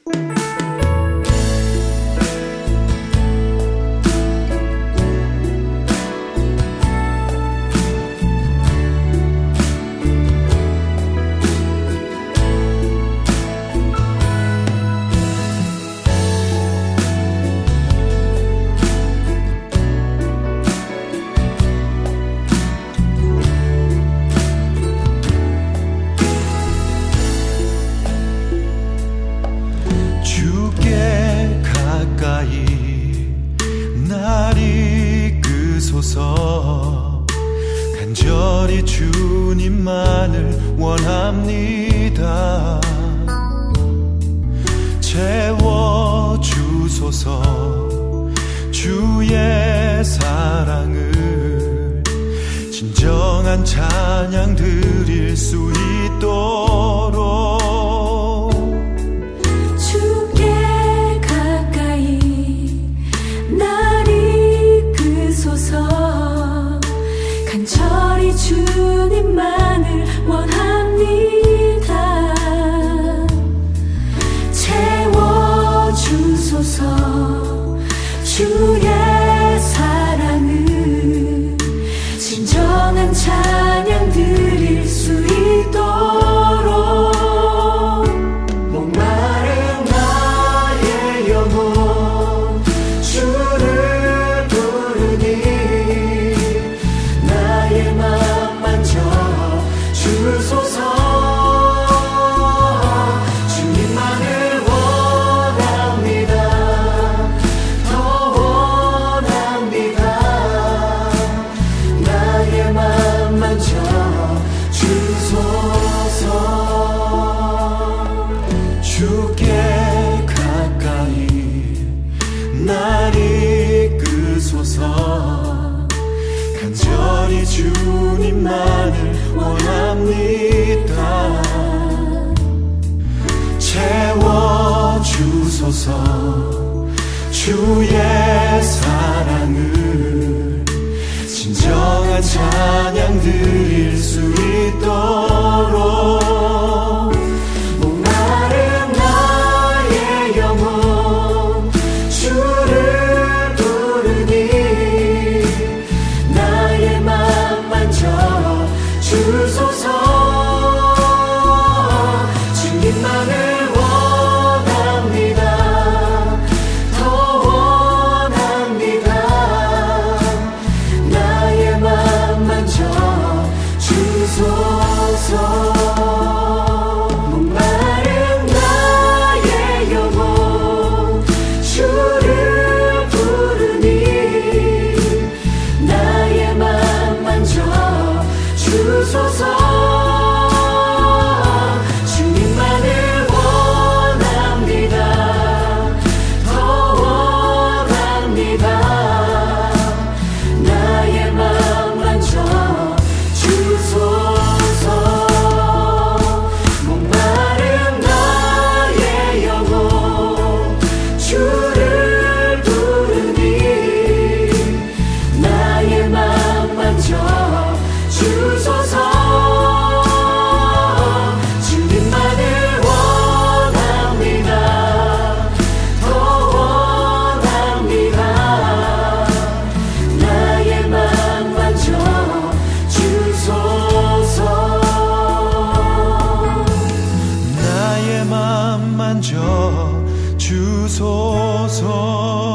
간절히 주님만을 원합니다. 채워주소서 주의 사랑을 진정한 찬양 드릴 수 있도록 주께 가까이 날 이끄소서 간절히 주님만을 원합니다. 채워주소서 주의 사랑을 진정한 찬양 드릴 수 있도록 목마른 나의 영혼 주를 부르니 나의 맘 만져 주소서. 주님만을 원합니다. 더 원합니다. 나의 맘 만져 주소서. 주께 가까이 날 이끄소서 간절히 주님만을 원합니다. 채워주소서 주의 사랑을 진정한 찬양 드릴 수 있도록 목마른 나의 영혼 주를 부르니 나의 맘 만져 주소서. 주님만을 원합니다. 더 원합니다. 나의 맘 만져 주소서. 목마른 나의 영혼 주를 부르니 나의 맘 만져 주소서. 주님만을 원합니다. 더 원합니다. 나의 맘 만져 주소서. 목마른 나의 영혼 주를 부르니 나의 맘 만져 주소서. 주님만을 원합니다. 더 원합니다. 나의 맘 만져 주소서. 나의 맘 만져 주소서.